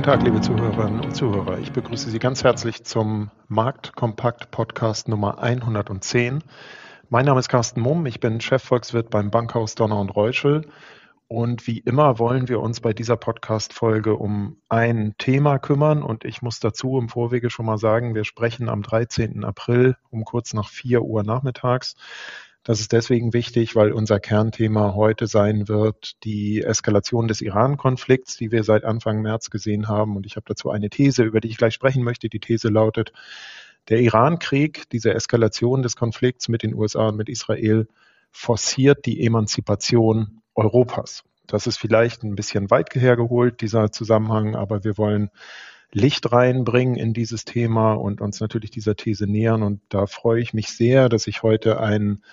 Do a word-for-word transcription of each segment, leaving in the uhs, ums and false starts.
Guten Tag, liebe Zuhörerinnen und Zuhörer. Ich begrüße Sie ganz herzlich zum Marktkompakt-Podcast Nummer hundertzehn. Mein Name ist Carsten Mumm, ich bin Chefvolkswirt beim Bankhaus Donner und Reuschel. Und wie immer wollen wir uns bei dieser Podcast-Folge um ein Thema kümmern. Und ich muss dazu im Vorwege schon mal sagen, wir sprechen am dreizehnten April um kurz nach vier Uhr nachmittags. Das ist deswegen wichtig, weil unser Kernthema heute sein wird die Eskalation des Iran-Konflikts, die wir seit Anfang März gesehen haben. Und ich habe dazu eine These, über die ich gleich sprechen möchte. Die These lautet, der Iran-Krieg, diese Eskalation des Konflikts mit den U S A und mit Israel, forciert die Emanzipation Europas. Das ist vielleicht ein bisschen weit hergeholt, dieser Zusammenhang, aber wir wollen Licht reinbringen in dieses Thema und uns natürlich dieser These nähern. Und da freue ich mich sehr, dass ich heute einen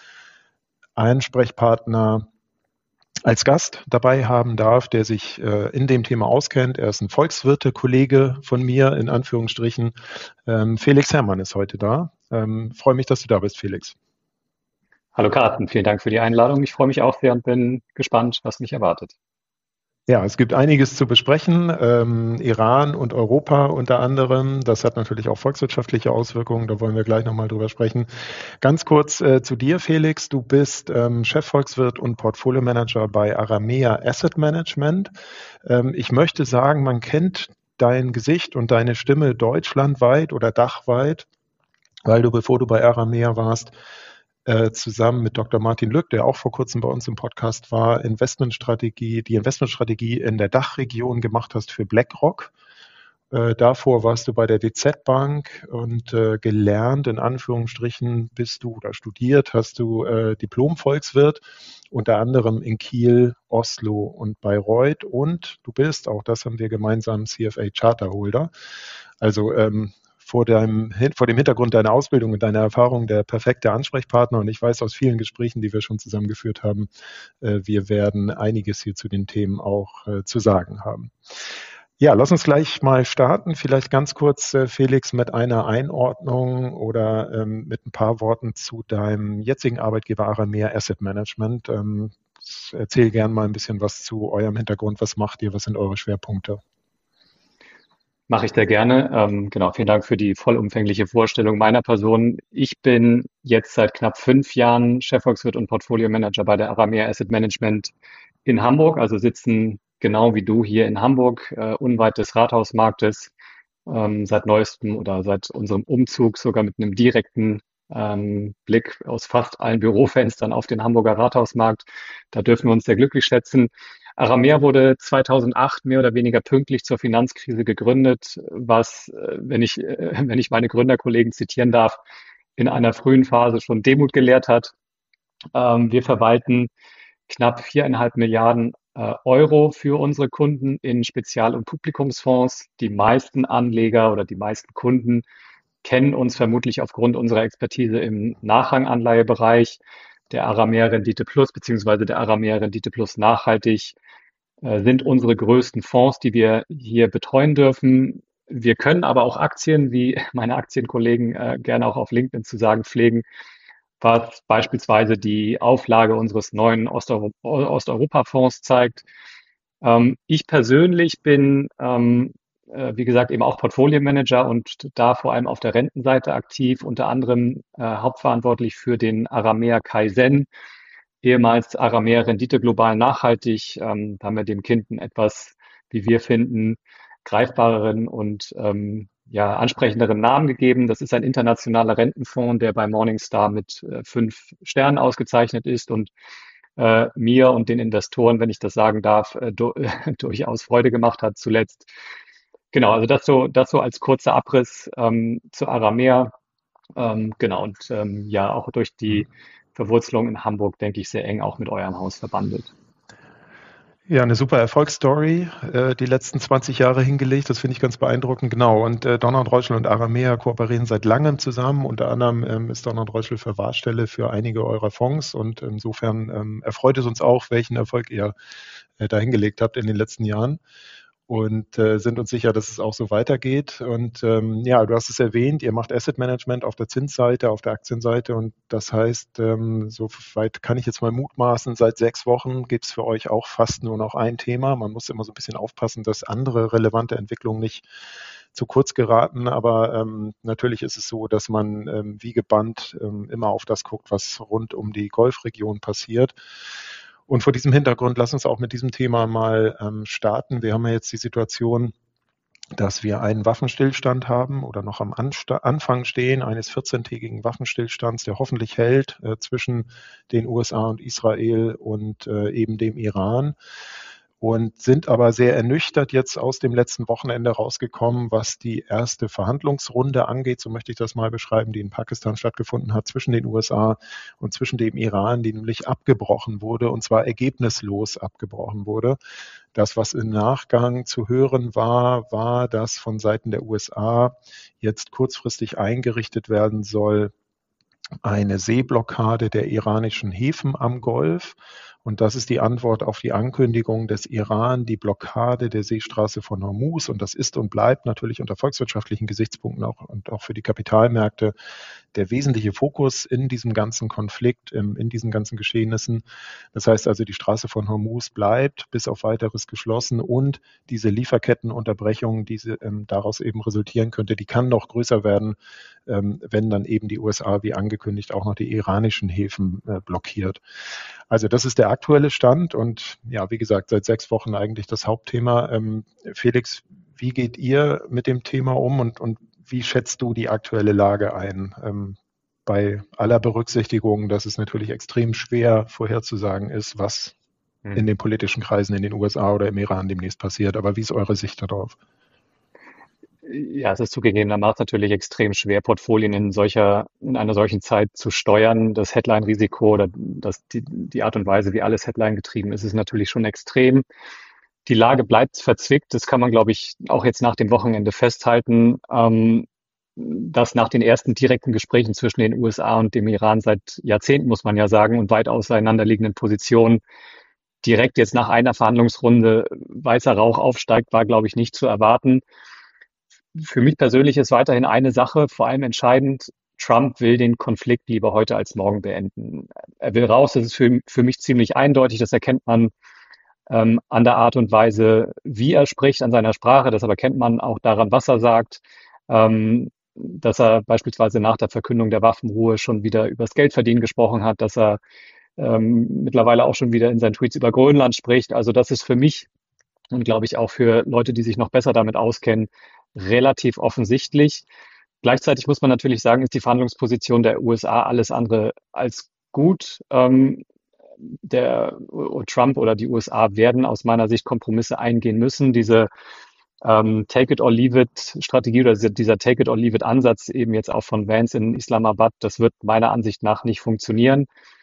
Ansprechpartner als Gast dabei haben darf, der sich äh, in dem Thema auskennt. Er ist ein Volkswirte-Kollege von mir, in Anführungsstrichen. Ähm, Felix Herrmann ist heute da. Ähm, freue mich, dass du da bist, Felix. Hallo Carsten, vielen Dank für die Einladung. Ich freue mich auch sehr und bin gespannt, was mich erwartet. Ja, es gibt einiges zu besprechen. Ähm, Iran und Europa unter anderem. Das hat natürlich auch volkswirtschaftliche Auswirkungen. Da wollen wir gleich nochmal drüber sprechen. Ganz kurz äh, zu dir, Felix. Du bist ähm, Chefvolkswirt und Portfolio-Manager bei Aramea Asset Management. Ähm, ich möchte sagen, man kennt dein Gesicht und deine Stimme deutschlandweit oder dachweit, weil du, bevor du bei Aramea warst, Äh, zusammen mit Doktor Martin Lück, der auch vor kurzem bei uns im Podcast war, Investmentstrategie, die Investmentstrategie in der Dachregion gemacht hast für BlackRock. Äh, davor warst du bei der D Z Bank und äh, gelernt, in Anführungsstrichen, bist du oder studiert, hast du äh, Diplom-Volkswirt, unter anderem in Kiel, Oslo und Bayreuth. Und du bist, auch das haben wir gemeinsam, C F A Charterholder. Also ähm, vor dem, vor dem Hintergrund deiner Ausbildung und deiner Erfahrung der perfekte Ansprechpartner. Und ich weiß aus vielen Gesprächen, die wir schon zusammen geführt haben, äh, wir werden einiges hier zu den Themen auch äh, zu sagen haben. Ja, lass uns gleich mal starten. Vielleicht ganz kurz, äh, Felix, mit einer Einordnung oder ähm, mit ein paar Worten zu deinem jetzigen Arbeitgeber Aramea Asset Management. Ähm, erzähl gern mal ein bisschen was zu eurem Hintergrund. Was macht ihr? Was sind eure Schwerpunkte? Mache ich sehr gerne. Ähm, genau, vielen Dank für die vollumfängliche Vorstellung meiner Person. Ich bin jetzt seit knapp fünf Jahren Chefvolkswirt und Portfolio-Manager bei der Aramea Asset Management in Hamburg, also sitzen genau wie du hier in Hamburg, äh, unweit des Rathausmarktes, ähm, seit neuestem oder seit unserem Umzug sogar mit einem direkten ähm, Blick aus fast allen Bürofenstern auf den Hamburger Rathausmarkt. Da dürfen wir uns sehr glücklich schätzen. Aramea wurde zweitausendacht mehr oder weniger pünktlich zur Finanzkrise gegründet, was, äh, wenn ich, äh, wenn ich meine Gründerkollegen zitieren darf, in einer frühen Phase schon Demut gelehrt hat. Ähm, wir verwalten knapp viereinhalb Milliarden äh, Euro für unsere Kunden in Spezial- und Publikumsfonds. Die meisten Anleger oder die meisten Kunden kennen uns vermutlich aufgrund unserer Expertise im Nachranganleihebereich, der Aramea Rendite Plus beziehungsweise der Aramea Rendite Plus Nachhaltig äh, sind unsere größten Fonds, die wir hier betreuen dürfen. Wir können aber auch Aktien, wie meine Aktienkollegen äh, gerne auch auf LinkedIn zu sagen pflegen, was beispielsweise die Auflage unseres neuen Osteu Osteuropa-Fonds zeigt. Ähm, ich persönlich bin, ähm, äh, wie gesagt, eben auch Portfolio-Manager und da vor allem auf der Rentenseite aktiv, unter anderem äh, hauptverantwortlich für den Aramea Kaizen, ehemals Aramea Rendite global nachhaltig. Ähm, da haben wir dem Kind einen etwas, wie wir finden, greifbareren und ähm, ja, ansprechenderen Namen gegeben. Das ist ein internationaler Rentenfonds, der bei Morningstar mit äh, fünf Sternen ausgezeichnet ist und äh, mir und den Investoren, wenn ich das sagen darf, äh, du durchaus Freude gemacht hat zuletzt. Genau, also das so, das so als kurzer Abriss ähm, zu Aramea. Ähm, genau, und ähm, ja, auch durch die Verwurzelung in Hamburg, denke ich, sehr eng auch mit eurem Haus verbandelt. Ja, eine super Erfolgsstory, äh, die letzten zwanzig Jahre hingelegt. Das finde ich ganz beeindruckend. Genau. Und äh, Donner und Reuschel und Aramea kooperieren seit langem zusammen. Unter anderem ähm, ist Donner und Reuschel Verwahrstelle für einige eurer Fonds. Und insofern ähm, erfreut es uns auch, welchen Erfolg ihr äh, da hingelegt habt in den letzten Jahren. und äh, sind uns sicher, dass es auch so weitergeht. Und ähm, ja, du hast es erwähnt, ihr macht Asset Management auf der Zinsseite, auf der Aktienseite und das heißt, ähm, so weit kann ich jetzt mal mutmaßen, seit sechs Wochen gibt es für euch auch fast nur noch ein Thema. Man muss immer so ein bisschen aufpassen, dass andere relevante Entwicklungen nicht zu kurz geraten, aber ähm, natürlich ist es so, dass man ähm, wie gebannt ähm, immer auf das guckt, was rund um die Golfregion passiert. Und vor diesem Hintergrund, lass uns auch mit diesem Thema mal ähm, starten. Wir haben ja jetzt die Situation, dass wir einen Waffenstillstand haben oder noch am Ansta Anfang stehen eines vierzehntägigen Waffenstillstands, der hoffentlich hält äh, zwischen den U S A und Israel und äh, eben dem Iran. Und sind aber sehr ernüchtert jetzt aus dem letzten Wochenende rausgekommen, was die erste Verhandlungsrunde angeht, so möchte ich das mal beschreiben, die in Pakistan stattgefunden hat zwischen den U S A und zwischen dem Iran, die nämlich abgebrochen wurde und zwar ergebnislos abgebrochen wurde. Das, was im Nachgang zu hören war, war, dass von Seiten der U S A jetzt kurzfristig eingerichtet werden soll, eine Seeblockade der iranischen Häfen am Golf. Und das ist die Antwort auf die Ankündigung des Iran, die Blockade der Seestraße von Hormuz. Und das ist und bleibt natürlich unter volkswirtschaftlichen Gesichtspunkten auch und auch für die Kapitalmärkte der wesentliche Fokus in diesem ganzen Konflikt, in diesen ganzen Geschehnissen. Das heißt also, die Straße von Hormuz bleibt bis auf weiteres geschlossen und diese Lieferkettenunterbrechung, die ähm, daraus eben resultieren könnte, die kann noch größer werden, ähm, wenn dann eben die U S A, wie angekündigt, auch noch die iranischen Häfen äh, blockiert. Also das ist der aktuelle Stand und ja, wie gesagt, seit sechs Wochen eigentlich das Hauptthema. Ähm, Felix, wie geht ihr mit dem Thema um und, und wie schätzt du die aktuelle Lage ein? Ähm, bei aller Berücksichtigung, dass es natürlich extrem schwer vorherzusagen ist, was hm. in den politischen Kreisen in den U S A oder im Iran demnächst passiert. Aber wie ist eure Sicht darauf? Ja, es ist zugegebenermaßen natürlich extrem schwer, Portfolien in solcher, in einer solchen Zeit zu steuern. Das Headline-Risiko oder das, die, die Art und Weise, wie alles Headline getrieben ist, ist natürlich schon extrem. Die Lage bleibt verzwickt. Das kann man, glaube ich, auch jetzt nach dem Wochenende festhalten, ähm, dass nach den ersten direkten Gesprächen zwischen den U S A und dem Iran seit Jahrzehnten, muss man ja sagen, und weit auseinanderliegenden Positionen direkt jetzt nach einer Verhandlungsrunde weißer Rauch aufsteigt, war, glaube ich, nicht zu erwarten. Für mich persönlich ist weiterhin eine Sache vor allem entscheidend. Trump will den Konflikt lieber heute als morgen beenden. Er will raus. Das ist für, für mich ziemlich eindeutig. Das erkennt man ähm, an der Art und Weise, wie er spricht, an seiner Sprache. Das aber kennt man auch daran, was er sagt. Ähm, dass er beispielsweise nach der Verkündung der Waffenruhe schon wieder übers Geldverdienen gesprochen hat, dass er ähm, mittlerweile auch schon wieder in seinen Tweets über Grönland spricht. Also das ist für mich und glaube ich auch für Leute, die sich noch besser damit auskennen, relativ offensichtlich. Gleichzeitig muss man natürlich sagen, ist die Verhandlungsposition der U S A alles andere als gut. Ähm, der Trump oder die U S A werden aus meiner Sicht Kompromisse eingehen müssen. Diese ähm, Take-it-or-leave-it-Strategie oder dieser Take-it-or-leave-it-Ansatz eben jetzt auch von Vance in Islamabad, das wird meiner Ansicht nach nicht funktionieren.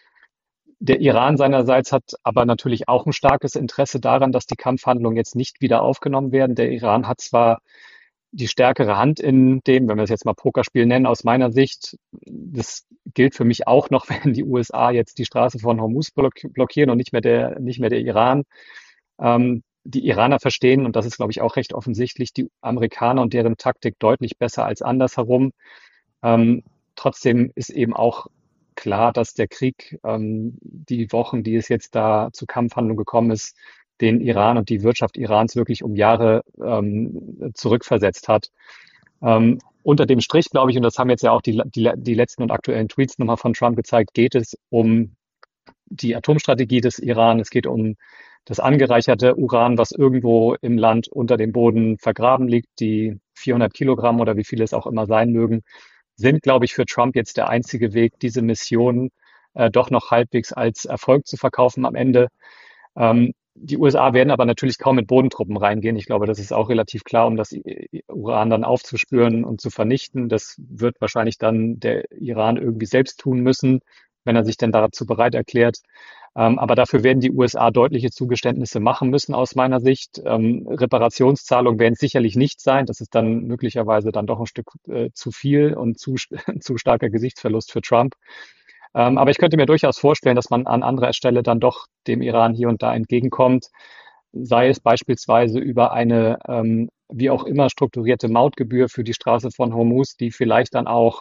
Der Iran seinerseits hat aber natürlich auch ein starkes Interesse daran, dass die Kampfhandlungen jetzt nicht wieder aufgenommen werden. Der Iran hat zwar die stärkere Hand in dem, wenn wir es jetzt mal Pokerspiel nennen, aus meiner Sicht. Das gilt für mich auch noch, wenn die U S A jetzt die Straße von Hormuz blockieren und nicht mehr der, nicht mehr der Iran. Ähm, die Iraner verstehen, und das ist, glaube ich, auch recht offensichtlich, die Amerikaner und deren Taktik deutlich besser als andersherum. Ähm, trotzdem ist eben auch klar, dass der Krieg, ähm, die Wochen, die es jetzt da zu Kampfhandlungen gekommen ist, den Iran und die Wirtschaft Irans wirklich um Jahre ähm, zurückversetzt hat. Ähm, unter dem Strich, glaube ich, und das haben jetzt ja auch die, die, die letzten und aktuellen Tweets nochmal von Trump gezeigt, geht es um die Atomstrategie des Iran. Es geht um das angereicherte Uran, was irgendwo im Land unter dem Boden vergraben liegt. Die vierhundert Kilogramm oder wie viele es auch immer sein mögen, sind, glaube ich, für Trump jetzt der einzige Weg, diese Mission äh, doch noch halbwegs als Erfolg zu verkaufen am Ende. Ähm, die U S A werden aber natürlich kaum mit Bodentruppen reingehen. Ich glaube, das ist auch relativ klar, um das Uran dann aufzuspüren und zu vernichten. Das wird wahrscheinlich dann der Iran irgendwie selbst tun müssen, wenn er sich denn dazu bereit erklärt. Ähm, aber dafür werden die U S A deutliche Zugeständnisse machen müssen aus meiner Sicht. Ähm, Reparationszahlungen werden es sicherlich nicht sein. Das ist dann möglicherweise dann doch ein Stück äh, zu viel und zu, zu starker Gesichtsverlust für Trump. Ähm, aber ich könnte mir durchaus vorstellen, dass man an anderer Stelle dann doch dem Iran hier und da entgegenkommt. sei es beispielsweise über eine ähm, wie auch immer strukturierte Mautgebühr für die Straße von Hormuz, die vielleicht dann auch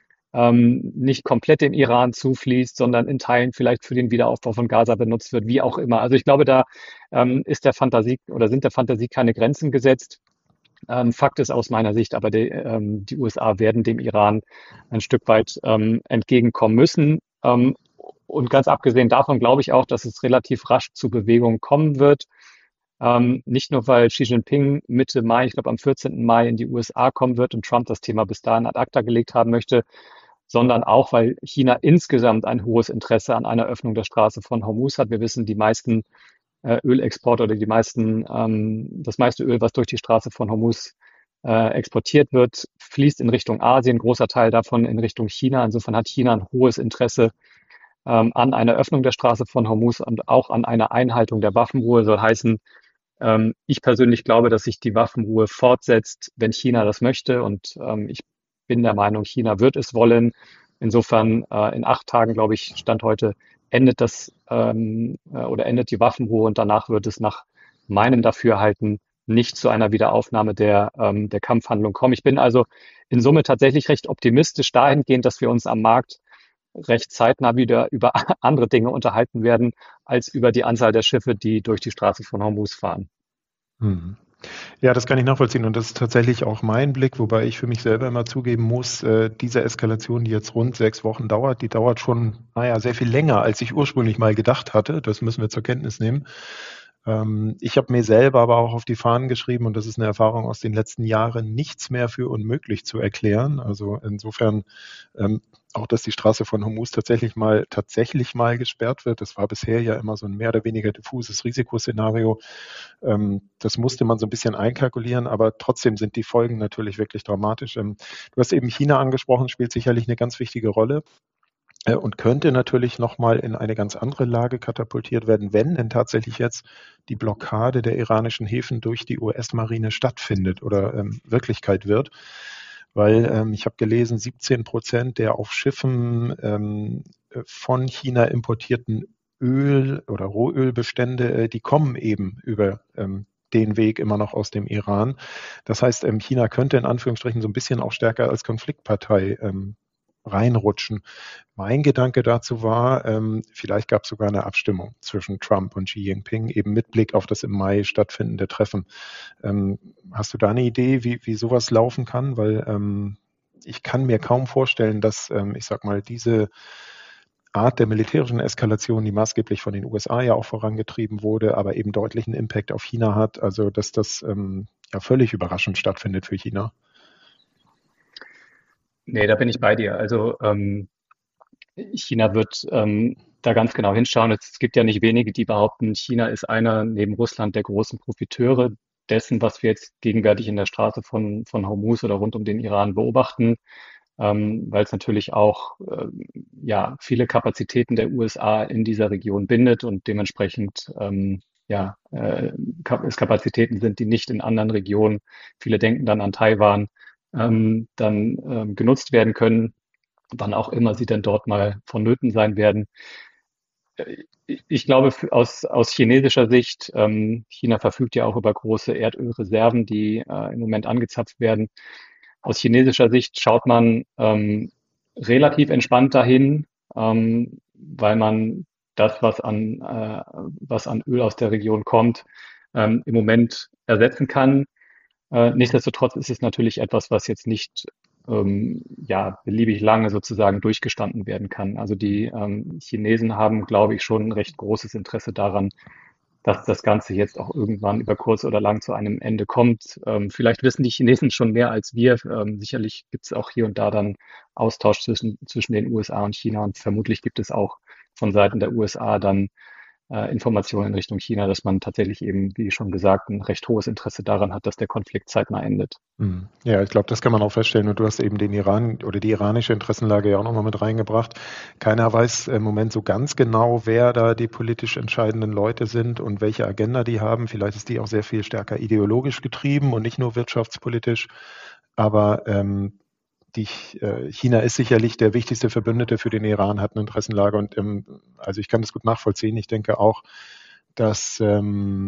ähm, nicht komplett dem Iran zufließt, sondern in Teilen vielleicht für den Wiederaufbau von Gaza benutzt wird, wie auch immer. Also ich glaube, da ähm, ist der Fantasie oder sind der Fantasie keine Grenzen gesetzt. Ähm, Fakt ist aus meiner Sicht aber, die, ähm, die U S A werden dem Iran ein Stück weit ähm, entgegenkommen müssen. Ähm, und ganz abgesehen davon glaube ich auch, dass es relativ rasch zu Bewegungen kommen wird. Ähm, nicht nur, weil Xi Jinping Mitte Mai, ich glaube am vierzehnten Mai in die U S A kommen wird und Trump das Thema bis dahin ad acta gelegt haben möchte, sondern auch, weil China insgesamt ein hohes Interesse an einer Öffnung der Straße von Hormuz hat. Wir wissen, die meisten äh, Ölexporte oder die meisten, ähm, das meiste Öl, was durch die Straße von Hormuz äh, exportiert wird, fließt in Richtung Asien, großer Teil davon in Richtung China. Insofern hat China ein hohes Interesse ähm, an einer Öffnung der Straße von Hormuz und auch an einer Einhaltung der Waffenruhe. Soll heißen, ähm, ich persönlich glaube, dass sich die Waffenruhe fortsetzt, wenn China das möchte. Und ähm, ich bin der Meinung, China wird es wollen. Insofern äh, in acht Tagen, glaube ich, Stand heute, endet das ähm, äh, oder endet die Waffenruhe und danach wird es nach meinem Dafürhalten nicht zu einer Wiederaufnahme der, ähm, der Kampfhandlung kommen. Ich bin also in Summe tatsächlich recht optimistisch dahingehend, dass wir uns am Markt recht zeitnah wieder über andere Dinge unterhalten werden, als über die Anzahl der Schiffe, die durch die Straße von Hormuz fahren. Mhm. Ja, das kann ich nachvollziehen und das ist tatsächlich auch mein Blick, wobei ich für mich selber immer zugeben muss, äh, diese Eskalation, die jetzt rund sechs Wochen dauert, die dauert schon, naja, sehr viel länger, als ich ursprünglich mal gedacht hatte. Das müssen wir zur Kenntnis nehmen. Ähm, ich habe mir selber aber auch auf die Fahnen geschrieben und das ist eine Erfahrung aus den letzten Jahren, nichts mehr für unmöglich zu erklären. Also insofern ähm, auch, dass die Straße von Hormuz tatsächlich mal tatsächlich mal gesperrt wird. Das war bisher ja immer so ein mehr oder weniger diffuses Risikoszenario. Ähm, das musste man so ein bisschen einkalkulieren, aber trotzdem sind die Folgen natürlich wirklich dramatisch. Ähm, du hast eben China angesprochen, spielt sicherlich eine ganz wichtige Rolle äh, und könnte natürlich nochmal in eine ganz andere Lage katapultiert werden, wenn denn tatsächlich jetzt die Blockade der iranischen Häfen durch die U S-Marine stattfindet oder ähm, Wirklichkeit wird. Weil ähm, ich habe gelesen, siebzehn Prozent der auf Schiffen ähm, von China importierten Öl- oder Rohölbestände, äh, die kommen eben über ähm, den Weg immer noch aus dem Iran. Das heißt, ähm, China könnte in Anführungsstrichen so ein bisschen auch stärker als Konfliktpartei ähm, reinrutschen. Mein Gedanke dazu war, ähm, vielleicht gab es sogar eine Abstimmung zwischen Trump und Xi Jinping, eben mit Blick auf das im Mai stattfindende Treffen. Ähm, hast du da eine Idee, wie, wie sowas laufen kann? Weil ähm, ich kann mir kaum vorstellen, dass, ähm, ich sag mal, diese Art der militärischen Eskalation, die maßgeblich von den U S A ja auch vorangetrieben wurde, aber eben deutlichen Impact auf China hat, also dass das ähm, ja völlig überraschend stattfindet für China. Nee, da bin ich bei dir. Also ähm, China wird ähm, da ganz genau hinschauen. Es gibt ja nicht wenige, die behaupten, China ist einer neben Russland der großen Profiteure dessen, was wir jetzt gegenwärtig in der Straße von, von Hormuz oder rund um den Iran beobachten, ähm, weil es natürlich auch ähm, ja, viele Kapazitäten der U S A in dieser Region bindet und dementsprechend ähm, ja, äh, Kap es Kapazitäten sind, die nicht in anderen Regionen, viele denken dann an Taiwan, ähm, dann ähm, genutzt werden können, wann auch immer sie denn dort mal vonnöten sein werden. Äh, Ich glaube, für- aus, aus chinesischer Sicht, ähm, China verfügt ja auch über große Erdölreserven, die äh, im Moment angezapft werden. Aus chinesischer Sicht schaut man ähm, relativ entspannt dahin, ähm, weil man das, was an, äh, was an Öl aus der Region kommt, ähm, im Moment ersetzen kann. Äh, nichtsdestotrotz ist es natürlich etwas, was jetzt nicht ähm, ja, beliebig lange sozusagen durchgestanden werden kann. Also die ähm, Chinesen haben, glaube ich, schon ein recht großes Interesse daran, dass das Ganze jetzt auch irgendwann über kurz oder lang zu einem Ende kommt. Ähm, vielleicht wissen die Chinesen schon mehr als wir. Ähm, sicherlich gibt es auch hier und da dann Austausch zwischen, zwischen den U S A und China und vermutlich gibt es auch von Seiten der U S A dann äh, Informationen in Richtung China, dass man tatsächlich eben, wie schon gesagt, ein recht hohes Interesse daran hat, dass der Konflikt zeitnah endet. Hm. Ja, ich glaube, das kann man auch feststellen. Und du hast eben den Iran oder die iranische Interessenlage ja auch nochmal mit reingebracht. Keiner weiß im Moment so ganz genau, wer da die politisch entscheidenden Leute sind und welche Agenda die haben. Vielleicht ist die auch sehr viel stärker ideologisch getrieben und nicht nur wirtschaftspolitisch. Aber ähm, die, äh, China ist sicherlich der wichtigste Verbündete für den Iran, hat eine Interessenlage. Und ähm, also ich kann das gut nachvollziehen. Ich denke auch, dass ähm,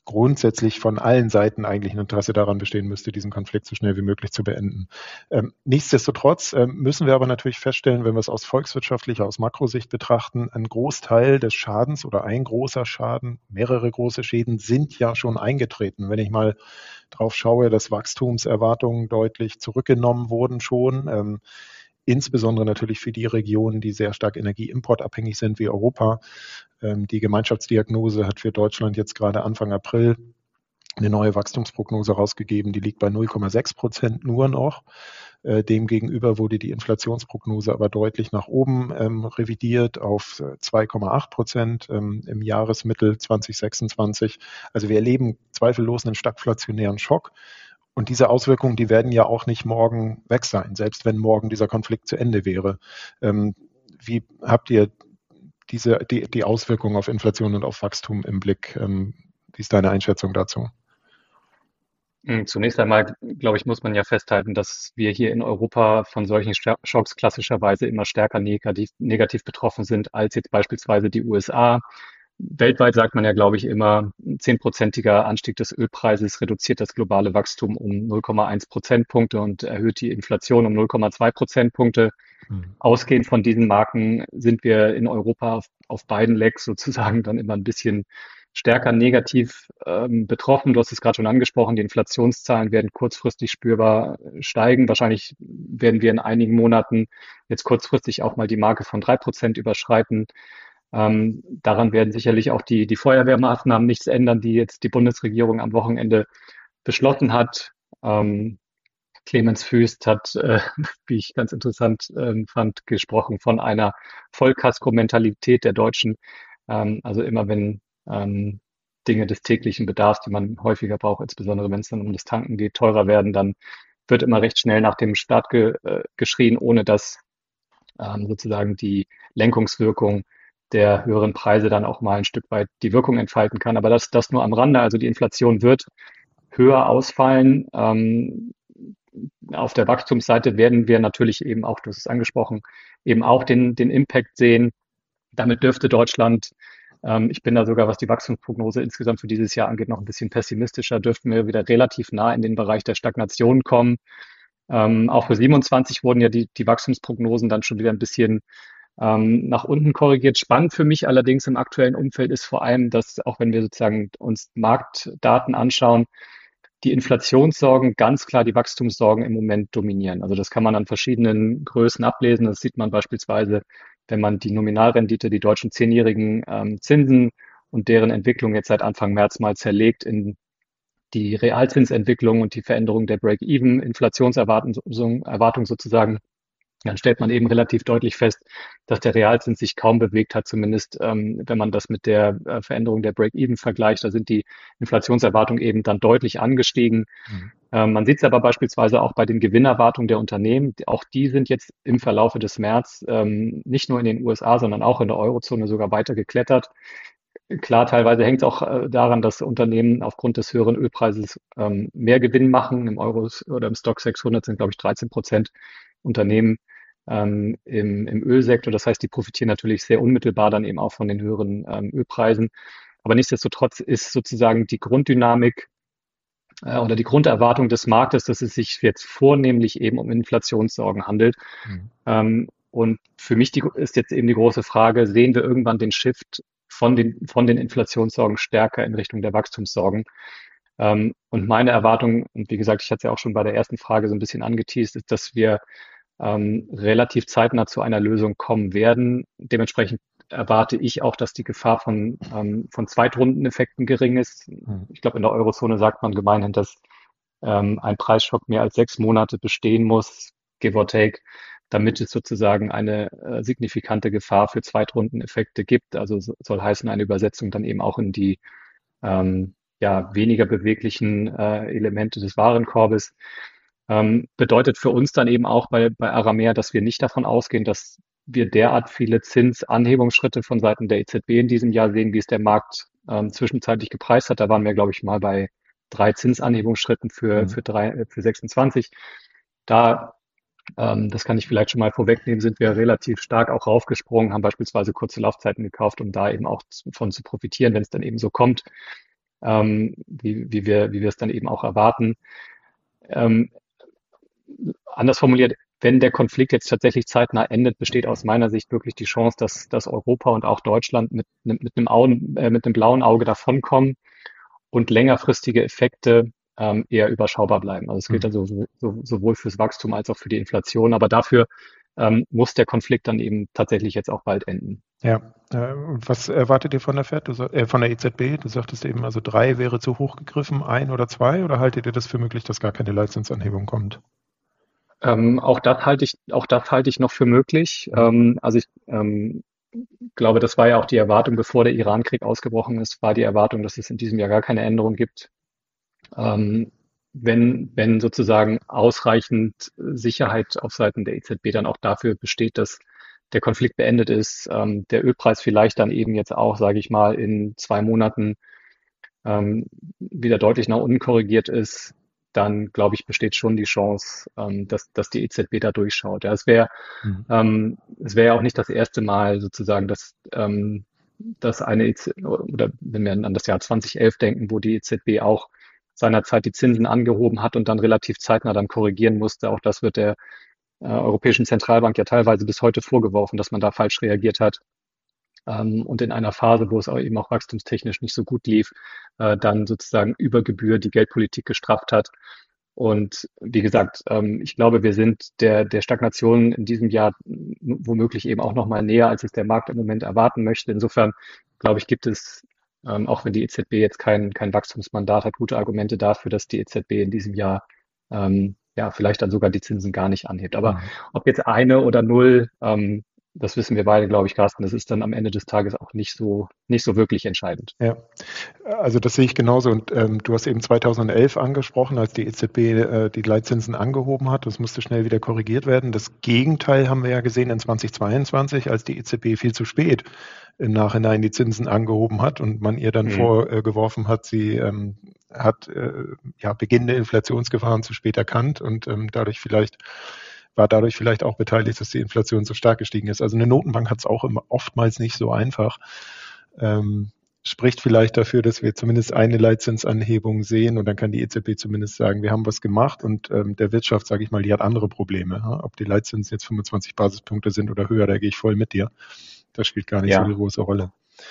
grundsätzlich von allen Seiten eigentlich ein Interesse daran bestehen müsste, diesen Konflikt so schnell wie möglich zu beenden. Ähm, nichtsdestotrotz ähm, müssen wir aber natürlich feststellen, wenn wir es aus volkswirtschaftlicher, aus Makrosicht betrachten, ein Großteil des Schadens oder ein großer Schaden, mehrere große Schäden sind ja schon eingetreten. Wenn ich mal drauf schaue, dass Wachstumserwartungen deutlich zurückgenommen wurden schon, ähm, insbesondere natürlich für die Regionen, die sehr stark energieimportabhängig sind wie Europa. Ähm, die Gemeinschaftsdiagnose hat für Deutschland jetzt gerade Anfang April eine neue Wachstumsprognose rausgegeben, die liegt bei null Komma sechs Prozent nur noch. Äh, demgegenüber wurde die Inflationsprognose aber deutlich nach oben ähm, revidiert auf zwei Komma acht Prozent ähm, im Jahresmittel zwanzig sechsundzwanzig. Also wir erleben zweifellos einen stagflationären Schock. Und diese Auswirkungen, die werden ja auch nicht morgen weg sein, selbst wenn morgen dieser Konflikt zu Ende wäre. Ähm, wie habt ihr diese, die, die Auswirkungen auf Inflation und auf Wachstum im Blick? Ähm, wie ist deine Einschätzung dazu? Mm, Zunächst einmal, glaube ich, muss man ja festhalten, dass wir hier in Europa von solchen Sta- Schocks klassischerweise immer stärker negativ, negativ betroffen sind als jetzt beispielsweise die U S A. Weltweit sagt man ja, glaube ich, immer, ein zehnprozentiger Anstieg des Ölpreises reduziert das globale Wachstum um null Komma eins Prozentpunkte und erhöht die Inflation um null Komma zwei Prozentpunkte. Hm. Ausgehend von diesen Marken sind wir in Europa auf, auf beiden Lecks sozusagen dann immer ein bisschen stärker negativ ähm, betroffen. Du hast es gerade schon angesprochen, die Inflationszahlen werden kurzfristig spürbar steigen. Wahrscheinlich werden wir in einigen Monaten jetzt kurzfristig auch mal die Marke von drei Prozent überschreiten. Ähm, daran werden sicherlich auch die, die Feuerwehrmaßnahmen nichts ändern, die jetzt die Bundesregierung am Wochenende beschlossen hat. Ähm, Clemens Fuest hat, äh, wie ich ganz interessant ähm, fand, gesprochen von einer Vollkasko-Mentalität der Deutschen. Ähm, also immer wenn ähm, Dinge des täglichen Bedarfs, die man häufiger braucht, insbesondere wenn es dann um das Tanken geht, teurer werden, dann wird immer recht schnell nach dem Staat ge, äh, geschrien, ohne dass ähm, sozusagen die Lenkungswirkung der höheren Preise dann auch mal ein Stück weit die Wirkung entfalten kann. Aber das, das nur am Rande. Also die Inflation wird höher ausfallen. Ähm, auf der Wachstumsseite werden wir natürlich eben auch, du hast es angesprochen, eben auch den, den Impact sehen. Damit dürfte Deutschland, ähm, ich bin da sogar, was die Wachstumsprognose insgesamt für dieses Jahr angeht, noch ein bisschen pessimistischer, dürften wir wieder relativ nah in den Bereich der Stagnation kommen. Ähm, auch für siebenundzwanzig wurden ja die, die Wachstumsprognosen dann schon wieder ein bisschen ähm, nach unten korrigiert. Spannend für mich allerdings im aktuellen Umfeld ist vor allem, dass auch wenn wir sozusagen uns Marktdaten anschauen, die Inflationssorgen ganz klar die Wachstumssorgen im Moment dominieren. Also das kann man an verschiedenen Größen ablesen. Das sieht man beispielsweise, wenn man die Nominalrendite, die deutschen zehnjährigen ähm, Zinsen und deren Entwicklung jetzt seit Anfang März mal zerlegt in die Realzinsentwicklung und die Veränderung der Break-Even-Inflationserwartung Erwartung sozusagen, dann stellt man eben relativ deutlich fest, dass der Realzins sich kaum bewegt hat, zumindest ähm, wenn man das mit der äh, Veränderung der Break-Even vergleicht. Da sind die Inflationserwartungen eben dann deutlich angestiegen. Mhm. Ähm, man sieht es aber beispielsweise auch bei den Gewinnerwartungen der Unternehmen. Auch die sind jetzt im Verlaufe des März ähm, nicht nur in den U S A, sondern auch in der Eurozone sogar weiter geklettert. Klar, teilweise hängt es auch äh, daran, dass Unternehmen aufgrund des höheren Ölpreises ähm, mehr Gewinn machen. Im Euro oder im Stock sechshundert sind, glaube ich, dreizehn Prozent Unternehmen ähm, im, im Ölsektor. Das heißt, die profitieren natürlich sehr unmittelbar dann eben auch von den höheren ähm, Ölpreisen. Aber nichtsdestotrotz ist sozusagen die Grunddynamik äh, oder die Grunderwartung des Marktes, dass es sich jetzt vornehmlich eben um Inflationssorgen handelt. Mhm. Ähm, und für mich die, ist jetzt eben die große Frage, sehen wir irgendwann den Shift von den, von den Inflationssorgen stärker in Richtung der Wachstumssorgen? Ähm, und meine Erwartung, und wie gesagt, ich hatte es ja auch schon bei der ersten Frage so ein bisschen angeteased, ist, dass wir ähm, relativ zeitnah zu einer Lösung kommen werden. Dementsprechend erwarte ich auch, dass die Gefahr von, ähm, von Zweitrundeneffekten gering ist. Mhm. Ich glaube, in der Eurozone sagt man gemeinhin, dass ähm, ein Preisschock mehr als sechs Monate bestehen muss, give or take, damit es sozusagen eine äh, signifikante Gefahr für Zweitrundeneffekte gibt. Also so, soll heißen, eine Übersetzung dann eben auch in die ähm, ja, weniger beweglichen äh, Elemente des Warenkorbes. Ähm, bedeutet für uns dann eben auch bei, bei Aramea, dass wir nicht davon ausgehen, dass wir derart viele Zinsanhebungsschritte von Seiten der E Z B in diesem Jahr sehen, wie es der Markt ähm, zwischenzeitlich gepreist hat. Da waren wir, glaube ich, mal bei drei Zinsanhebungsschritten für, Mhm. für, drei, äh, für sechsundzwanzig. Da, ähm, das kann ich vielleicht schon mal vorwegnehmen, sind wir relativ stark auch raufgesprungen, haben beispielsweise kurze Laufzeiten gekauft, um da eben auch zu, von zu profitieren, wenn es dann eben so kommt. ähm, wie, wie wir, wie wir es dann eben auch erwarten. Ähm, Anders formuliert, wenn der Konflikt jetzt tatsächlich zeitnah endet, besteht aus meiner Sicht wirklich die Chance, dass, dass Europa und auch Deutschland mit, mit, einem Augen, äh, mit einem blauen Auge davonkommen und längerfristige Effekte ähm, eher überschaubar bleiben. Also es gilt Mhm. also so, so, sowohl fürs Wachstum als auch für die Inflation. Aber dafür ähm, muss der Konflikt dann eben tatsächlich jetzt auch bald enden. Ja, äh, und was erwartet ihr von der Fed, du, sa- äh, von der E Z B? Du sagtest eben, also drei wäre zu hoch gegriffen, ein oder zwei, oder haltet ihr das für möglich, dass gar keine Leitzinsanhebung kommt? Ähm, auch das halte ich, auch das halte ich noch für möglich. Mhm. Ähm, also ich ähm, glaube, das war ja auch die Erwartung, bevor der Iran-Krieg ausgebrochen ist, war die Erwartung, dass es in diesem Jahr gar keine Änderung gibt. Ähm, wenn, wenn sozusagen ausreichend Sicherheit auf Seiten der E Z B dann auch dafür besteht, dass der Konflikt beendet ist, ähm, der Ölpreis vielleicht dann eben jetzt auch, sage ich mal, in zwei Monaten ähm, wieder deutlich nach unten korrigiert ist, dann glaube ich, besteht schon die Chance, ähm, dass, dass die E Z B da durchschaut. Ja, es wäre Mhm. ähm, es wäre ja auch nicht das erste Mal sozusagen, dass, ähm, dass eine E Z B, oder wenn wir an das Jahr zweitausendelf denken, wo die E Z B auch seinerzeit die Zinsen angehoben hat und dann relativ zeitnah dann korrigieren musste. Auch das wird der äh, Europäischen Zentralbank ja teilweise bis heute vorgeworfen, dass man da falsch reagiert hat. Ähm, und in einer Phase, wo es auch eben auch wachstumstechnisch nicht so gut lief, äh, dann sozusagen über Gebühr die Geldpolitik gestrafft hat. Und wie gesagt, ähm, ich glaube, wir sind der, der Stagnation in diesem Jahr womöglich eben auch noch mal näher, als es der Markt im Moment erwarten möchte. Insofern, glaube ich, gibt es, ähm, auch wenn die E Z B jetzt kein, kein Wachstumsmandat hat, gute Argumente dafür, dass die E Z B in diesem Jahr ähm, ja vielleicht dann sogar die Zinsen gar nicht anhebt. Aber Mhm. ob jetzt eine oder null, ähm, das wissen wir beide, glaube ich, Carsten. Das ist dann am Ende des Tages auch nicht so, nicht so wirklich entscheidend. Ja, also das sehe ich genauso. Und ähm, du hast eben zweitausendelf angesprochen, als die E Z B äh, die Leitzinsen angehoben hat. Das musste schnell wieder korrigiert werden. Das Gegenteil haben wir ja gesehen in zweitausendzweiundzwanzig, als die E Z B viel zu spät im Nachhinein die Zinsen angehoben hat und man ihr dann Mhm. vorgeworfen hat, sie ähm, hat äh, ja beginnende Inflationsgefahren zu spät erkannt und ähm, dadurch vielleicht war dadurch vielleicht auch beteiligt, dass die Inflation so stark gestiegen ist. Also eine Notenbank hat es auch immer oftmals nicht so einfach. Ähm, Spricht vielleicht dafür, dass wir zumindest eine Leitzinsanhebung sehen und dann kann die E Z B zumindest sagen, wir haben was gemacht und ähm, der Wirtschaft, sage ich mal, die hat andere Probleme. Ja? Ob die Leitzinsen jetzt fünfundzwanzig Basispunkte sind oder höher, da gehe ich voll mit dir. Das spielt gar nicht so die Ja, große Rolle.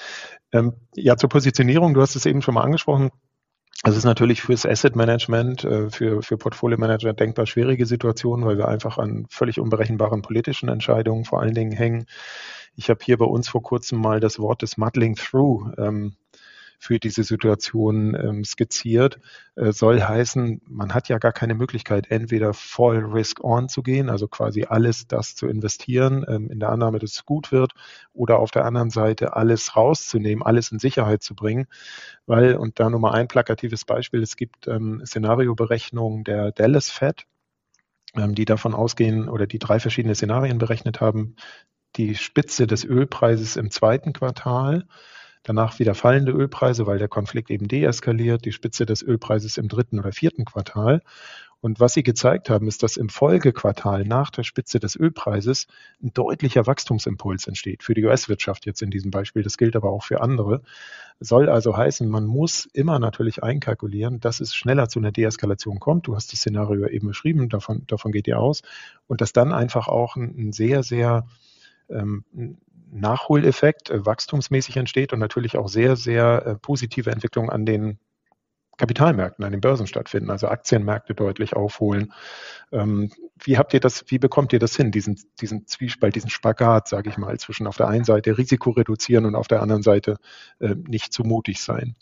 Ähm, ja, zur Positionierung, du hast es eben schon mal angesprochen. Das ist natürlich fürs Asset Management, äh, für, für Portfolio Manager denkbar schwierige Situation, weil wir einfach an völlig unberechenbaren politischen Entscheidungen vor allen Dingen hängen. Ich habe hier bei uns vor kurzem mal das Wort des Muddling Through ähm, für diese Situation ähm, skizziert. Äh, soll heißen, man hat ja gar keine Möglichkeit, entweder voll Risk On zu gehen, also quasi alles das zu investieren, ähm, in der Annahme, dass es gut wird, oder auf der anderen Seite alles rauszunehmen, alles in Sicherheit zu bringen, weil, und da nur mal ein plakatives Beispiel, es gibt ähm, Szenarioberechnungen der Dallas Fed, ähm, die davon ausgehen oder die drei verschiedene Szenarien berechnet haben, die Spitze des Ölpreises im zweiten Quartal, danach wieder fallende Ölpreise, weil der Konflikt eben deeskaliert, die Spitze des Ölpreises im dritten oder vierten Quartal. Und was sie gezeigt haben, ist, dass im Folgequartal nach der Spitze des Ölpreises ein deutlicher Wachstumsimpuls entsteht. Für die U S-Wirtschaft jetzt in diesem Beispiel, das gilt aber auch für andere. Soll also heißen, man muss immer natürlich einkalkulieren, dass es schneller zu einer Deeskalation kommt. Du hast das Szenario eben beschrieben, davon, davon geht ihr aus. Und dass dann einfach auch ein, ein sehr, sehr ähm, Nachholeffekt äh, wachstumsmäßig entsteht und natürlich auch sehr, sehr äh, positive Entwicklungen an den Kapitalmärkten, an den Börsen stattfinden, also Aktienmärkte deutlich aufholen. Ähm, wie habt ihr das, wie bekommt ihr das hin, diesen, diesen Zwiespalt, diesen Spagat, sage ich mal, zwischen auf der einen Seite Risiko reduzieren und auf der anderen Seite äh, nicht zu mutig sein?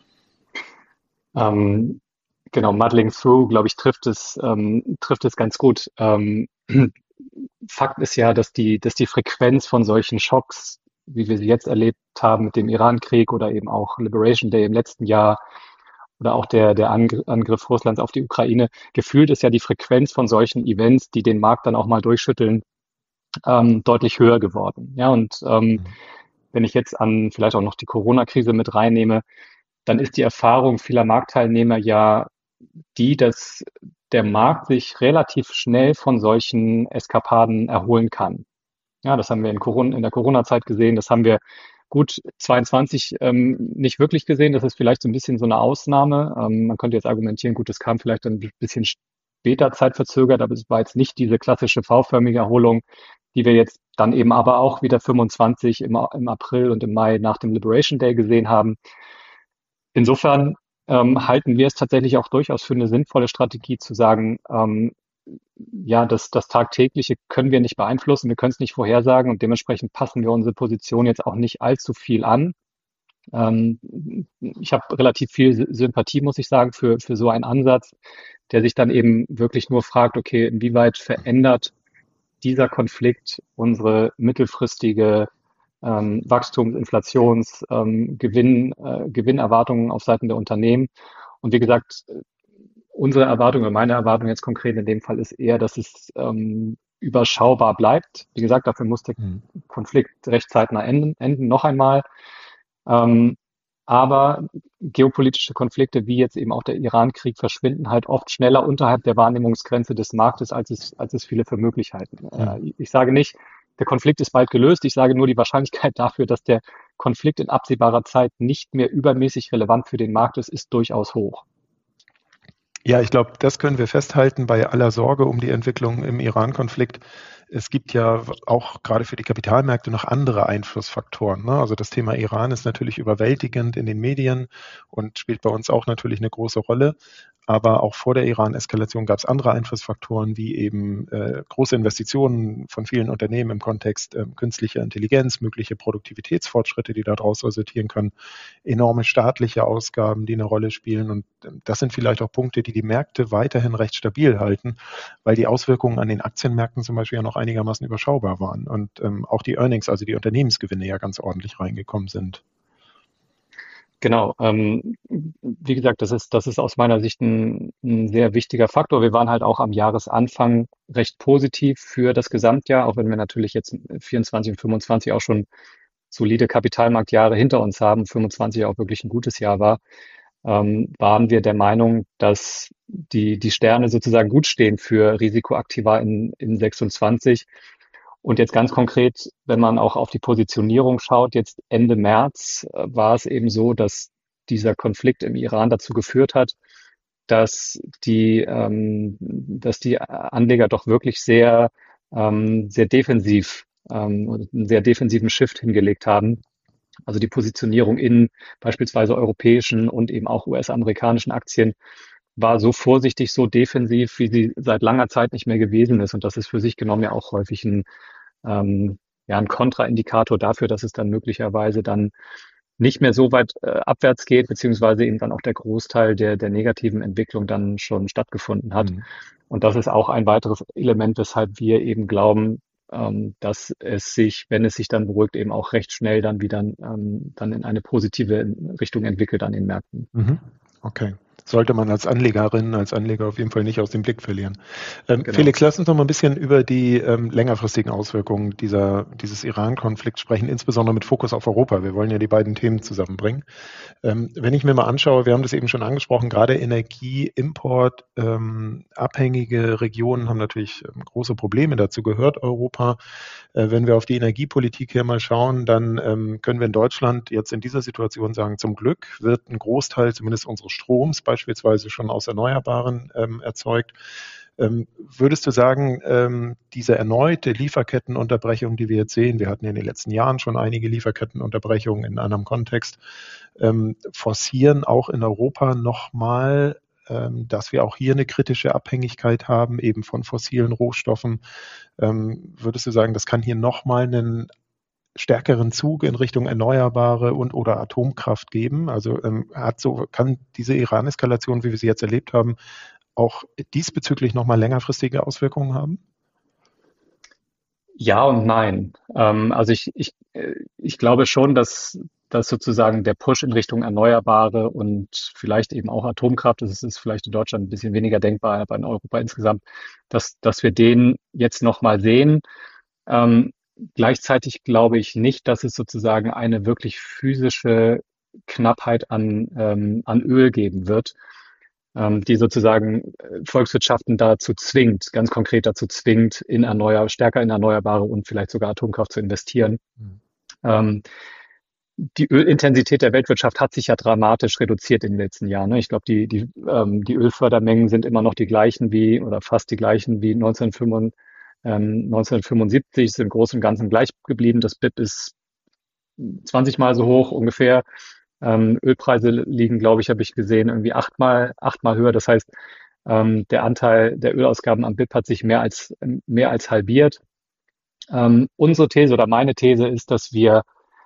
ähm, genau, Muddling Through, glaube ich, trifft es, ähm, trifft es ganz gut. Ähm, Fakt ist ja, dass die, dass die Frequenz von solchen Schocks, wie wir sie jetzt erlebt haben mit dem Iran-Krieg oder eben auch Liberation Day im letzten Jahr oder auch der, der Angr- Angriff Russlands auf die Ukraine, gefühlt ist ja die Frequenz von solchen Events, die den Markt dann auch mal durchschütteln, ähm, deutlich höher geworden. Ja, und ähm, Mhm. wenn ich jetzt an vielleicht auch noch die Corona-Krise mit reinnehme, dann ist die Erfahrung vieler Marktteilnehmer ja die, dass der Markt sich relativ schnell von solchen Eskapaden erholen kann. Ja, das haben wir in Corona, in der Corona-Zeit gesehen, das haben wir gut, zweiundzwanzig ähm, nicht wirklich gesehen. Das ist vielleicht so ein bisschen so eine Ausnahme. Ähm, man könnte jetzt argumentieren, gut, das kam vielleicht ein bisschen später zeitverzögert, aber es war jetzt nicht diese klassische V-förmige Erholung, die wir jetzt dann eben aber auch wieder fünfundzwanzig im, im April und im Mai nach dem Liberation Day gesehen haben. Insofern ähm, halten wir es tatsächlich auch durchaus für eine sinnvolle Strategie zu sagen, ähm, ja, das, das Tagtägliche können wir nicht beeinflussen, wir können es nicht vorhersagen und dementsprechend passen wir unsere Position jetzt auch nicht allzu viel an. Ähm, ich habe relativ viel Sympathie, muss ich sagen, für, für so einen Ansatz, der sich dann eben wirklich nur fragt, okay, inwieweit verändert dieser Konflikt unsere mittelfristige ähm, Wachstums-, Inflations-, ähm, Gewinn, äh, Gewinnerwartungen auf Seiten der Unternehmen. Und wie gesagt, unsere Erwartung oder meine Erwartung jetzt konkret in dem Fall ist eher, dass es ähm, überschaubar bleibt. Wie gesagt, dafür muss der Mhm. Konflikt recht zeitnah enden, enden noch einmal. Ähm, aber geopolitische Konflikte wie jetzt eben auch der Iran-Krieg verschwinden halt oft schneller unterhalb der Wahrnehmungsgrenze des Marktes, als es, als es viele für möglich halten. Mhm. Äh, ich sage nicht, der Konflikt ist bald gelöst. Ich sage nur, die Wahrscheinlichkeit dafür, dass der Konflikt in absehbarer Zeit nicht mehr übermäßig relevant für den Markt ist, ist durchaus hoch. Ja, ich glaube, das können wir festhalten bei aller Sorge um die Entwicklung im Iran-Konflikt. Es gibt ja auch gerade für die Kapitalmärkte noch andere Einflussfaktoren. Ne? Also das Thema Iran ist natürlich überwältigend in den Medien und spielt bei uns auch natürlich eine große Rolle. Aber auch vor der Iran-Eskalation gab es andere Einflussfaktoren, wie eben äh, große Investitionen von vielen Unternehmen im Kontext äh, künstlicher Intelligenz, mögliche Produktivitätsfortschritte, die daraus resultieren können, enorme staatliche Ausgaben, die eine Rolle spielen. Und äh, das sind vielleicht auch Punkte, die die Märkte weiterhin recht stabil halten, weil die Auswirkungen an den Aktienmärkten zum Beispiel ja noch einigermaßen überschaubar waren und ähm, auch die Earnings, also die Unternehmensgewinne ja ganz ordentlich reingekommen sind. Genau, ähm, wie gesagt, das ist, das ist aus meiner Sicht ein, ein sehr wichtiger Faktor. Wir waren halt auch am Jahresanfang recht positiv für das Gesamtjahr, auch wenn wir natürlich jetzt vierundzwanzig und fünfundzwanzig auch schon solide Kapitalmarktjahre hinter uns haben, fünfundzwanzig auch wirklich ein gutes Jahr war, ähm, waren wir der Meinung, dass die, die Sterne sozusagen gut stehen für Risikoaktiva in, in sechsundzwanzig. Und jetzt ganz konkret, wenn man auch auf die Positionierung schaut, jetzt Ende März äh, war es eben so, dass dieser Konflikt im Iran dazu geführt hat, dass die, ähm, dass die Anleger doch wirklich sehr, ähm, sehr defensiv, ähm, einen sehr defensiven Shift hingelegt haben. Also die Positionierung in beispielsweise europäischen und eben auch U S-amerikanischen Aktien war so vorsichtig, so defensiv, wie sie seit langer Zeit nicht mehr gewesen ist. Und das ist für sich genommen ja auch häufig ein, ähm, ja, ein Kontraindikator dafür, dass es dann möglicherweise dann nicht mehr so weit äh, abwärts geht, beziehungsweise eben dann auch der Großteil der, der negativen Entwicklung dann schon stattgefunden hat. Mhm. Und das ist auch ein weiteres Element, weshalb wir eben glauben, ähm, dass es sich, wenn es sich dann beruhigt, eben auch recht schnell dann wieder ähm, dann in eine positive Richtung entwickelt an den Märkten. Mhm. Okay. Sollte man als Anlegerin, als Anleger auf jeden Fall nicht aus dem Blick verlieren. Ähm, Genau. Felix, lass uns noch mal ein bisschen über die ähm, längerfristigen Auswirkungen dieser, dieses Iran-Konflikts sprechen, insbesondere mit Fokus auf Europa. Wir wollen ja die beiden Themen zusammenbringen. Ähm, wenn ich mir mal anschaue, wir haben das eben schon angesprochen, gerade Energieimport, ähm, abhängige Regionen haben natürlich ähm, große Probleme. Dazu gehört Europa. Äh, wenn wir auf die Energiepolitik hier mal schauen, dann ähm, können wir in Deutschland jetzt in dieser Situation sagen, zum Glück wird ein Großteil zumindest unseres Stroms beispielsweise schon aus Erneuerbaren ähm, erzeugt. Ähm, würdest du sagen, ähm, diese erneute Lieferkettenunterbrechung, die wir jetzt sehen, wir hatten ja in den letzten Jahren schon einige Lieferkettenunterbrechungen in einem Kontext, ähm, forcieren auch in Europa nochmal, ähm, dass wir auch hier eine kritische Abhängigkeit haben, eben von fossilen Rohstoffen? Ähm, würdest du sagen, das kann hier nochmal einen stärkeren Zug in Richtung Erneuerbare und oder Atomkraft geben? Also ähm, hat so, kann diese Iran-Eskalation, wie wir sie jetzt erlebt haben, auch diesbezüglich nochmal längerfristige Auswirkungen haben? Ja und nein. Ähm, also ich, ich, äh, ich glaube schon, dass, dass sozusagen der Push in Richtung Erneuerbare und vielleicht eben auch Atomkraft, das ist vielleicht in Deutschland ein bisschen weniger denkbar, aber in Europa insgesamt, dass, dass wir den jetzt nochmal sehen. Ähm, Gleichzeitig glaube ich nicht, dass es sozusagen eine wirklich physische Knappheit an, ähm, an Öl geben wird, ähm, die sozusagen äh, Volkswirtschaften dazu zwingt, ganz konkret dazu zwingt, in erneuer, stärker in Erneuerbare und vielleicht sogar Atomkraft zu investieren. Hm. Ähm, die Ölintensität der Weltwirtschaft hat sich ja dramatisch reduziert in den letzten Jahren. Ne? Ich glaube, die, die, ähm, die Ölfördermengen sind immer noch die gleichen wie oder fast die gleichen wie neunzehnhundertfünfundsiebzig, ähm, neunzehnhundertfünfundsiebzig, sind im Großen und Ganzen gleich geblieben. Das B I P ist zwanzig Mal so hoch ungefähr. Ähm, Ölpreise liegen, glaube ich, habe ich gesehen, irgendwie achtmal, achtmal höher. Das heißt, ähm, der Anteil der Ölausgaben am B I P hat sich mehr als, mehr als halbiert. Ähm, unsere These oder meine These ist, dass wir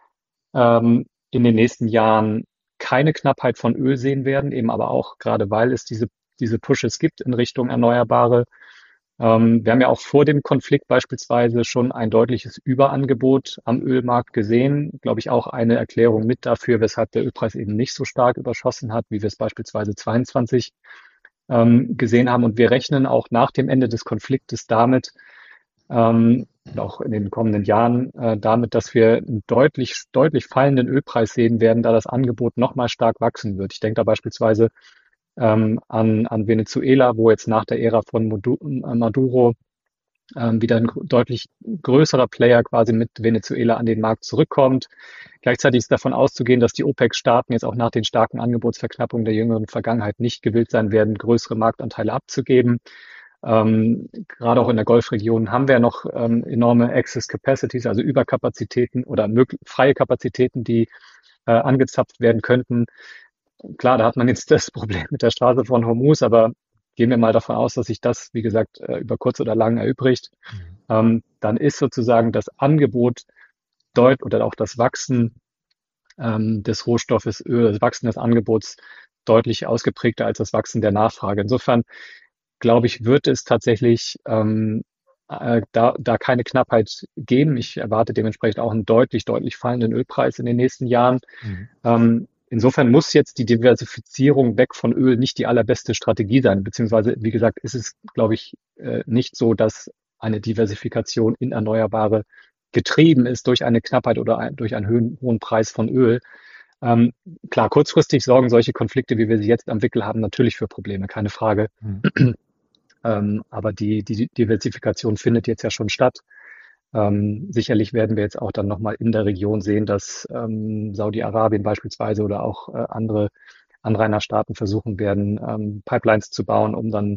ähm, in den nächsten Jahren keine Knappheit von Öl sehen werden, eben aber auch gerade weil es diese, diese Pushes gibt in Richtung Erneuerbare. Ähm, wir haben ja auch vor dem Konflikt beispielsweise schon ein deutliches Überangebot am Ölmarkt gesehen. Glaube ich auch eine Erklärung mit dafür, weshalb der Ölpreis eben nicht so stark überschossen hat, wie wir es beispielsweise zweiundzwanzig ähm, gesehen haben. Und wir rechnen auch nach dem Ende des Konfliktes damit, ähm, auch in den kommenden Jahren äh, damit, dass wir einen deutlich, deutlich fallenden Ölpreis sehen werden, da das Angebot nochmal stark wachsen wird. Ich denke da beispielsweise ähm, an, an Venezuela, wo jetzt nach der Ära von Modu- äh, Maduro ähm, wieder ein gr- deutlich größerer Player quasi mit Venezuela an den Markt zurückkommt. Gleichzeitig ist davon auszugehen, dass die OPEC-Staaten jetzt auch nach den starken Angebotsverknappungen der jüngeren Vergangenheit nicht gewillt sein werden, größere Marktanteile abzugeben. Ähm, gerade auch in der Golfregion haben wir noch ähm, enorme Excess Capacities, also Überkapazitäten oder möglich, freie Kapazitäten, die äh, angezapft werden könnten. Klar, da hat man jetzt das Problem mit der Straße von Hormuz, aber gehen wir mal davon aus, dass sich das, wie gesagt, äh, über kurz oder lang erübrigt. Mhm. Ähm, dann ist sozusagen das Angebot deut oder auch das Wachsen ähm, des Rohstoffes Öl, das Wachsen des Angebots deutlich ausgeprägter als das Wachsen der Nachfrage. Insofern glaube ich, wird es tatsächlich ähm, äh, da, da keine Knappheit geben. Ich erwarte dementsprechend auch einen deutlich, deutlich fallenden Ölpreis in den nächsten Jahren. Mhm. Ähm, insofern muss jetzt die Diversifizierung weg von Öl nicht die allerbeste Strategie sein. Beziehungsweise, wie gesagt, ist es, glaube ich, äh, nicht so, dass eine Diversifikation in Erneuerbare getrieben ist durch eine Knappheit oder ein, durch einen hohen, hohen Preis von Öl. Ähm, klar, kurzfristig sorgen solche Konflikte, wie wir sie jetzt am Wickel haben, natürlich für Probleme, keine Frage. Mhm. Ähm, aber die, die Diversifikation findet jetzt ja schon statt. Ähm, sicherlich werden wir jetzt auch dann nochmal in der Region sehen, dass ähm, Saudi-Arabien beispielsweise oder auch äh, andere Anrainerstaaten versuchen werden, ähm, Pipelines zu bauen, um dann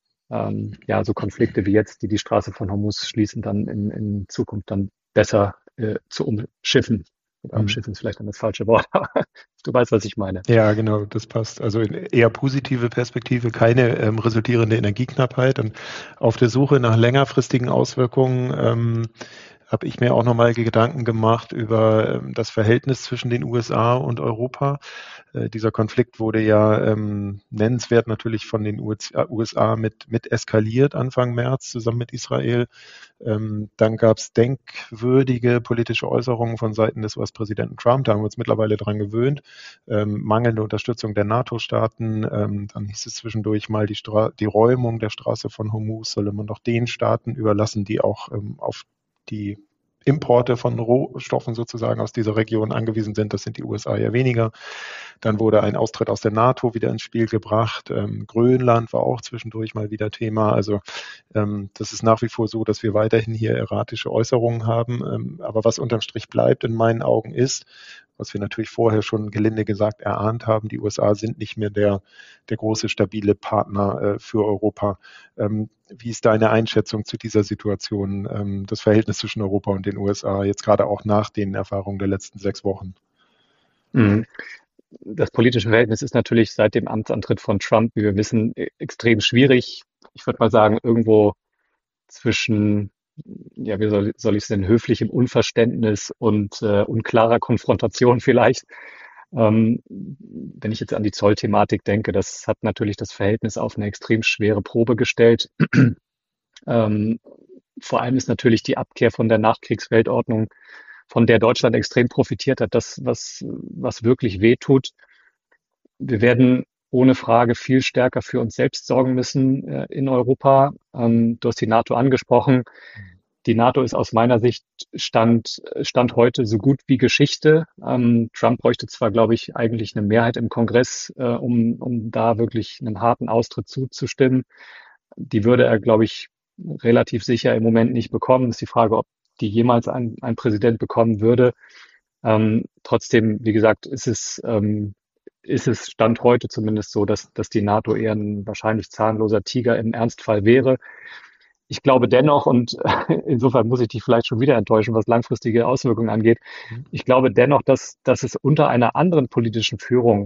ähm, ja so Konflikte wie jetzt, die die Straße von Hormuz schließen, dann in, in Zukunft dann besser äh, zu umschiffen. Oder Mhm. umschiffen ist vielleicht dann das falsche Wort, aber du weißt, was ich meine. Ja, genau, das passt. Also in eher positive Perspektive, keine ähm, resultierende Energieknappheit. Und auf der Suche nach längerfristigen Auswirkungen ähm, habe ich mir auch nochmal Gedanken gemacht über ähm, das Verhältnis zwischen den U S A und Europa. Äh, dieser Konflikt wurde ja ähm, nennenswert natürlich von den U S A mit, mit eskaliert Anfang März zusammen mit Israel. Ähm, dann gab es denkwürdige politische Äußerungen von Seiten des U S-Präsidenten Trump. Da haben wir uns mittlerweile dran gewöhnt. Ähm, mangelnde Unterstützung der NATO-Staaten. Ähm, dann hieß es zwischendurch mal, die, Stra die Räumung der Straße von Hormuz solle man doch den Staaten überlassen, die auch ähm, auf die Importe von Rohstoffen sozusagen aus dieser Region angewiesen sind. Das sind die U S A ja weniger. Dann wurde ein Austritt aus der NATO wieder ins Spiel gebracht. Ähm, Grönland war auch zwischendurch mal wieder Thema. Also ähm, das ist nach wie vor so, dass wir weiterhin hier erratische Äußerungen haben. Ähm, aber was unterm Strich bleibt in meinen Augen ist, was wir natürlich vorher schon gelinde gesagt erahnt haben, die U S A sind nicht mehr der, der große, stabile Partner äh, für Europa. Ähm, wie ist deine Einschätzung zu dieser Situation, ähm, das Verhältnis zwischen Europa und den U S A, jetzt gerade auch nach den Erfahrungen der letzten sechs Wochen? Mhm. Das politische Verhältnis ist natürlich seit dem Amtsantritt von Trump, wie wir wissen, e- extrem schwierig. Ich würde mal sagen, irgendwo zwischen, ja, wie soll, soll ich es nennen, höflichem Unverständnis und äh, unklarer Konfrontation vielleicht. Ähm, wenn ich jetzt an die Zollthematik denke, das hat natürlich das Verhältnis auf eine extrem schwere Probe gestellt. Ähm, vor allem ist natürlich die Abkehr von der Nachkriegsweltordnung, von der Deutschland extrem profitiert hat, das, was, was wirklich wehtut. Wir werden ohne Frage viel stärker für uns selbst sorgen müssen äh, in Europa. Ähm, du hast die NATO angesprochen. Die NATO ist aus meiner Sicht Stand, Stand heute so gut wie Geschichte. Ähm, Trump bräuchte zwar, glaube ich, eigentlich eine Mehrheit im Kongress, äh, um, um da wirklich einem harten Austritt zuzustimmen. Die würde er, glaube ich, relativ sicher im Moment nicht bekommen. Ist die Frage, ob die jemals ein, ein Präsident bekommen würde. Ähm, trotzdem, wie gesagt, ist es, ähm, ist es Stand heute zumindest so, dass, dass die NATO eher ein wahrscheinlich zahnloser Tiger im Ernstfall wäre. Ich glaube dennoch, und insofern muss ich dich vielleicht schon wieder enttäuschen, was langfristige Auswirkungen angeht, Mhm. ich glaube dennoch, dass, dass es unter einer anderen politischen Führung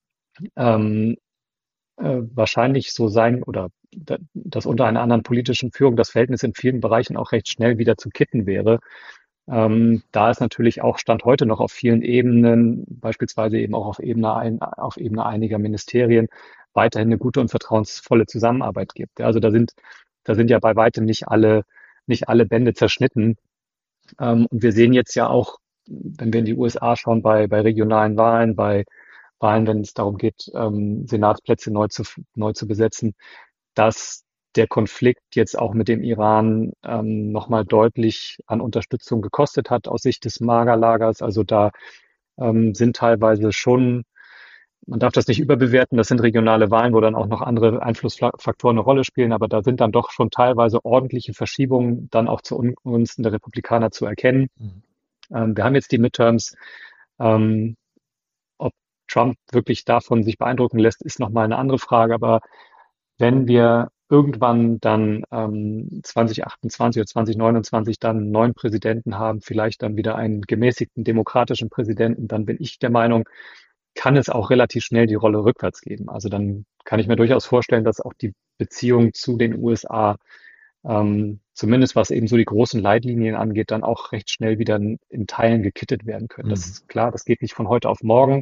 ähm, äh, wahrscheinlich so sein oder da, dass unter einer anderen politischen Führung das Verhältnis in vielen Bereichen auch recht schnell wieder zu kitten wäre. Ähm, da ist natürlich auch Stand heute noch auf vielen Ebenen, beispielsweise eben auch auf Ebene, ein, auf Ebene einiger Ministerien, weiterhin eine gute und vertrauensvolle Zusammenarbeit gibt. Ja, also da sind, da sind ja bei weitem nicht alle, nicht alle Bände zerschnitten. Ähm, und wir sehen jetzt ja auch, wenn wir in die U S A schauen, bei, bei regionalen Wahlen, bei Wahlen, wenn es darum geht, ähm, Senatsplätze neu zu, neu zu besetzen, dass der Konflikt jetzt auch mit dem Iran ähm, nochmal deutlich an Unterstützung gekostet hat aus Sicht des Magerlagers. Also da ähm, sind teilweise schon, man darf das nicht überbewerten, das sind regionale Wahlen, wo dann auch noch andere Einflussfaktoren eine Rolle spielen, aber da sind dann doch schon teilweise ordentliche Verschiebungen dann auch zu Ungunsten der Republikaner zu erkennen. Mhm. Ähm, wir haben jetzt die Midterms. Ähm, ob Trump wirklich davon sich beeindrucken lässt, ist nochmal eine andere Frage, aber wenn wir irgendwann dann ähm, zwanzig achtundzwanzig oder zwanzig neunundzwanzig dann einen neuen Präsidenten haben, vielleicht dann wieder einen gemäßigten demokratischen Präsidenten, dann bin ich der Meinung, kann es auch relativ schnell die Rolle rückwärts geben. Also dann kann ich mir durchaus vorstellen, dass auch die Beziehung zu den U S A, ähm, zumindest was eben so die großen Leitlinien angeht, dann auch recht schnell wieder in, in Teilen gekittet werden können. Das Mhm. ist klar, das geht nicht von heute auf morgen,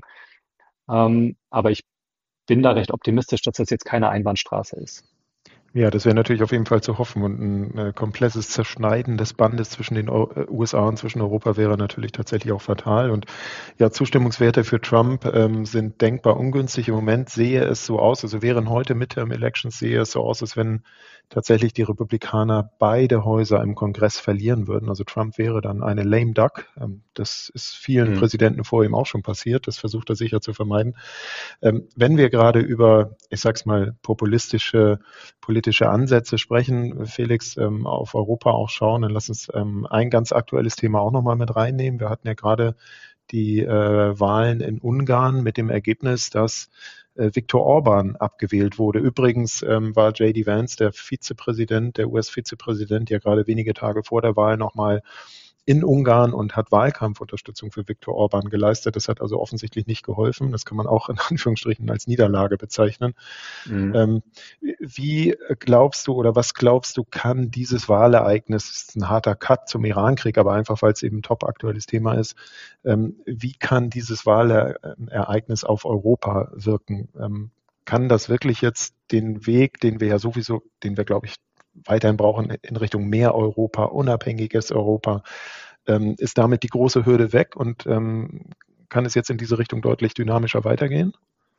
ähm, aber ich bin da recht optimistisch, dass das jetzt keine Einbahnstraße ist. Ja, das wäre natürlich auf jeden Fall zu hoffen und ein äh, komplettes Zerschneiden des Bandes zwischen den Eu- äh, U S A und zwischen Europa wäre natürlich tatsächlich auch fatal. Und ja, Zustimmungswerte für Trump ähm, sind denkbar ungünstig. Im Moment sehe es so aus, also wären heute Midterm-Elections, sehe es so aus, als wenn tatsächlich die Republikaner beide Häuser im Kongress verlieren würden. Also Trump wäre dann eine lame duck. Ähm, das ist vielen Hm. Präsidenten vor ihm auch schon passiert. Das versucht er sicher zu vermeiden. Ähm, wenn wir gerade über, ich sag's mal, populistische politische Ansätze sprechen, Felix, ähm, auf Europa auch schauen, dann lass uns ähm, ein ganz aktuelles Thema auch nochmal mit reinnehmen. Wir hatten ja gerade die äh, Wahlen in Ungarn mit dem Ergebnis, dass äh, Viktor Orban abgewählt wurde. Übrigens ähm, war J D Vance, der Vizepräsident, der U S-Vizepräsident, ja gerade wenige Tage vor der Wahl nochmal in Ungarn und hat Wahlkampfunterstützung für Viktor Orban geleistet. Das hat also offensichtlich nicht geholfen. Das kann man auch in Anführungsstrichen als Niederlage bezeichnen. Hm. Ähm, wie glaubst du oder was glaubst du, kann dieses Wahlereignis, das ist ein harter Cut zum Irankrieg, aber einfach, weil es eben ein top aktuelles Thema ist, ähm, wie kann dieses Wahlereignis auf Europa wirken? Ähm, kann das wirklich jetzt den Weg, den wir ja sowieso, den wir, glaube ich, weiterhin brauchen in Richtung mehr Europa, unabhängiges Europa, ähm, ist damit die große Hürde weg und ähm, kann es jetzt in diese Richtung deutlich dynamischer weitergehen?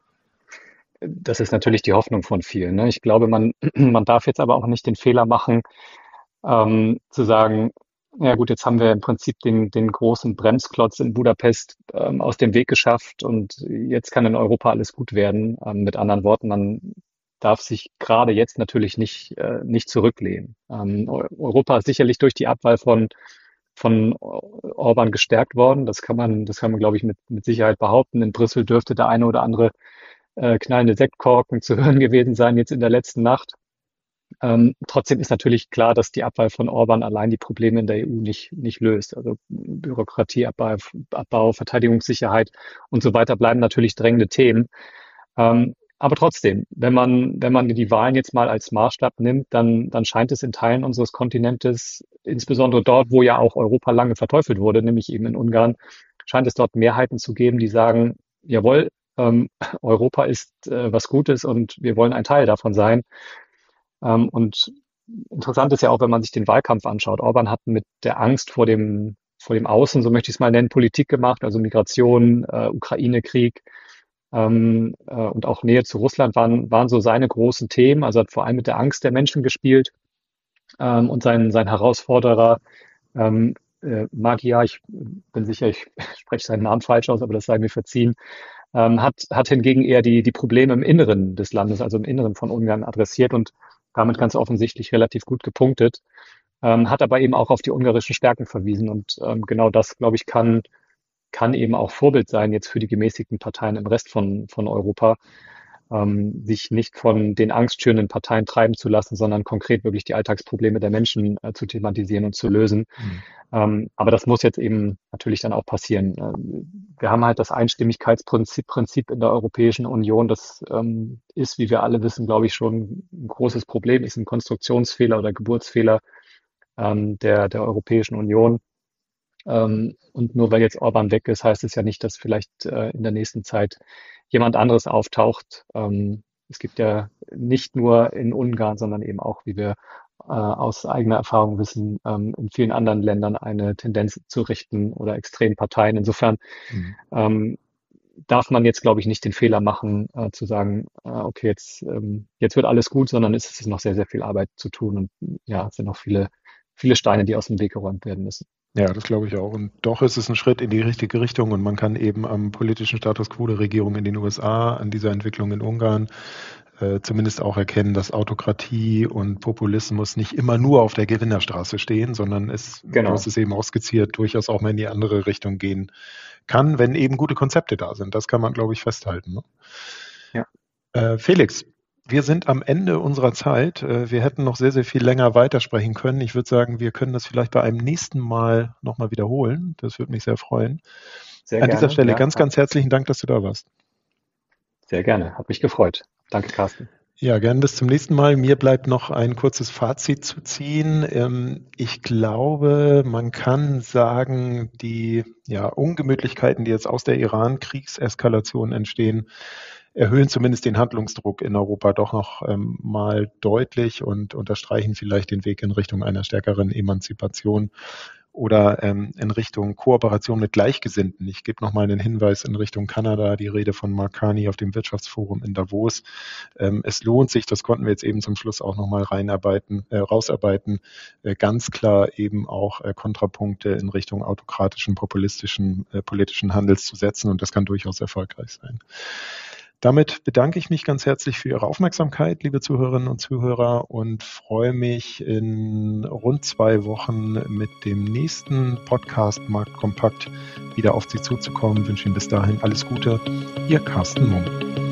Das ist natürlich die Hoffnung von vielen. Ne? Ich glaube, man, man darf jetzt aber auch nicht den Fehler machen, ähm, zu sagen, ja gut, jetzt haben wir im Prinzip den, den großen Bremsklotz in Budapest ähm, aus dem Weg geschafft und jetzt kann in Europa alles gut werden. Ähm, mit anderen Worten, man darf sich gerade jetzt natürlich nicht, äh, nicht zurücklehnen. Ähm, Eu- Europa ist sicherlich durch die Abwahl von, von Orban gestärkt worden. Das kann man, das kann man, glaube ich, mit, mit Sicherheit behaupten. In Brüssel dürfte der eine oder andere äh, knallende Sektkorken zu hören gewesen sein jetzt in der letzten Nacht. Ähm, trotzdem ist natürlich klar, dass die Abwahl von Orban allein die Probleme in der E U nicht, nicht löst. Also Bürokratieabbau, Abbau, Verteidigungssicherheit und so weiter bleiben natürlich drängende Themen. Ähm, aber trotzdem, wenn man, wenn man die Wahlen jetzt mal als Maßstab nimmt, dann, dann scheint es in Teilen unseres Kontinentes, insbesondere dort, wo ja auch Europa lange verteufelt wurde, nämlich eben in Ungarn, scheint es dort Mehrheiten zu geben, die sagen, jawohl, ähm, Europa ist äh, was Gutes und wir wollen ein Teil davon sein. Ähm, und interessant ist ja auch, wenn man sich den Wahlkampf anschaut. Orban hat mit der Angst vor dem, vor dem Außen, so möchte ich es mal nennen, Politik gemacht, also Migration, äh, Ukraine-Krieg ähm, äh, und auch Nähe zu Russland waren, waren so seine großen Themen. Also hat vor allem mit der Angst der Menschen gespielt ähm, und sein, sein Herausforderer ähm, äh, Magyar, ich bin sicher, ich spreche seinen Namen falsch aus, aber das sei mir verziehen, ähm, hat, hat hingegen eher die, die Probleme im Inneren des Landes, also im Inneren von Ungarn adressiert und damit ganz offensichtlich relativ gut gepunktet, ähm, hat aber eben auch auf die ungarischen Stärken verwiesen und ähm, genau das, glaube ich, kann kann eben auch Vorbild sein jetzt für die gemäßigten Parteien im Rest von, von Europa, ähm, sich nicht von den angstschürenden Parteien treiben zu lassen, sondern konkret wirklich die Alltagsprobleme der Menschen äh, zu thematisieren und zu lösen. Mhm. Ähm, aber das muss jetzt eben natürlich dann auch passieren. Ähm, wir haben halt das Einstimmigkeitsprinzip Prinzip in der Europäischen Union. Das ähm, ist, wie wir alle wissen, glaube ich, schon ein großes Problem, ist ein Konstruktionsfehler oder Geburtsfehler ähm, der, der Europäischen Union. Ähm, und nur weil jetzt Orban weg ist, heißt es ja nicht, dass vielleicht äh, in der nächsten Zeit jemand anderes auftaucht. Ähm, es gibt ja nicht nur in Ungarn, sondern eben auch, wie wir äh, aus eigener Erfahrung wissen, ähm, in vielen anderen Ländern eine Tendenz zu rechten oder extremen Parteien. Insofern Mhm. ähm, darf man jetzt, glaube ich, nicht den Fehler machen, äh, zu sagen, äh, okay, jetzt, ähm, jetzt wird alles gut, sondern es ist noch sehr, sehr viel Arbeit zu tun und ja, es sind noch viele, viele Steine, die aus dem Weg geräumt werden müssen. Ja, das glaube ich auch. Und doch ist es ein Schritt in die richtige Richtung und man kann eben am politischen Status quo der Regierung in den U S A, an dieser Entwicklung in Ungarn, äh, zumindest auch erkennen, dass Autokratie und Populismus nicht immer nur auf der Gewinnerstraße stehen, sondern es, du hast Genau. es eben auch skizziert, durchaus auch mal in die andere Richtung gehen kann, wenn eben gute Konzepte da sind. Das kann man, glaube ich, festhalten. Ne? Ja. Äh, Felix, wir sind am Ende unserer Zeit. Äh, wir hätten noch sehr, sehr viel länger weitersprechen können. Ich würde sagen, wir können das vielleicht bei einem nächsten Mal nochmal wiederholen. Das würde mich sehr freuen. Sehr An dieser gerne, Stelle ja, ganz, ganz herzlichen Dank, dass du da warst. sehr gerne. Hat mich gefreut. Danke, Carsten. Ja, gern bis zum nächsten Mal. Mir bleibt noch ein kurzes Fazit zu ziehen. Ähm, ich glaube, man kann sagen, die ja, Ungemütlichkeiten, die jetzt aus der Iran-Kriegseskalation entstehen, erhöhen zumindest den Handlungsdruck in Europa doch noch ähm, mal deutlich und unterstreichen vielleicht den Weg in Richtung einer stärkeren Emanzipation oder ähm, in Richtung Kooperation mit Gleichgesinnten. Ich gebe noch mal einen Hinweis in Richtung Kanada, die Rede von Mark Carney auf dem Wirtschaftsforum in Davos. Ähm, es lohnt sich, das konnten wir jetzt eben zum Schluss auch noch mal reinarbeiten, äh, rausarbeiten, äh, ganz klar eben auch äh, Kontrapunkte in Richtung autokratischen, populistischen, äh, politischen Handels zu setzen und das kann durchaus erfolgreich sein. Damit bedanke ich mich ganz herzlich für Ihre Aufmerksamkeit, liebe Zuhörerinnen und Zuhörer, und freue mich in rund zwei Wochen mit dem nächsten Podcast Markt Kompakt wieder auf Sie zuzukommen. Ich wünsche Ihnen bis dahin alles Gute. Ihr Carsten Mumm.